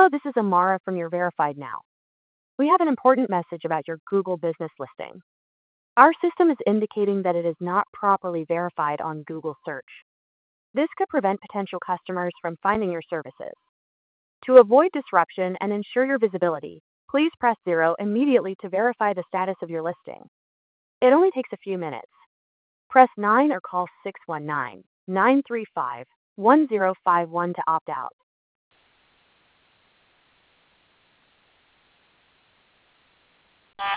Hello, this is Amara from your Verified Now. We have an important message about your Google business listing. Our system is indicating that it is not properly verified on Google search. This could prevent potential customers from finding your services. To avoid disruption and ensure your visibility, please press 0 immediately to verify the status of your listing. It only takes a few minutes. Press 9 or call 619-935-1051 to opt out.